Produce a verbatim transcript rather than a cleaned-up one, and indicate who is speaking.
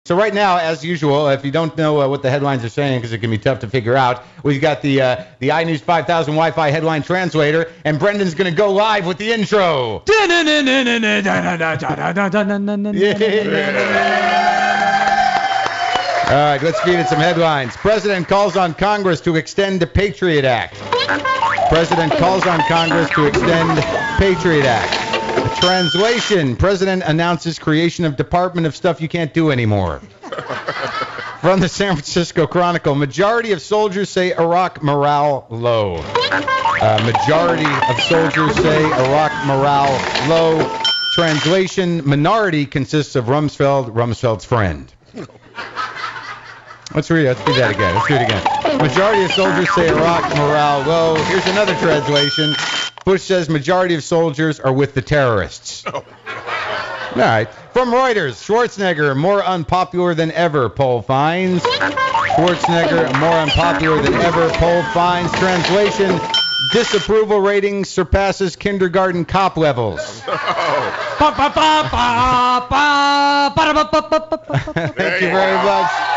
Speaker 1: So right now, as usual, if you don't know uh, what the headlines are saying, because it can be tough to figure out, we've got the uh, the iNews five thousand Wi-Fi headline translator, and Brendan's going to go live with the intro. All right, let's feed it some headlines. President calls on Congress to extend the Patriot Act. President calls on Congress to extend Patriot Act. Translation, President announces creation of Department of Stuff You Can't Do Anymore. From the San Francisco Chronicle, majority of soldiers say Iraq morale low. Uh, majority of soldiers say Iraq morale low. Translation, minority consists of Rumsfeld, Rumsfeld's friend. Let's read it. Let's do that again. Let's do it again. Majority of soldiers say Iraq morale low. Here's another translation. Bush says majority of soldiers are with the terrorists. Oh. All right. From Reuters, Schwarzenegger more unpopular than ever, poll finds. Schwarzenegger more unpopular than ever, poll finds. Translation, disapproval rating surpasses kindergarten cop levels.
Speaker 2: Oh.
Speaker 1: Thank you very much.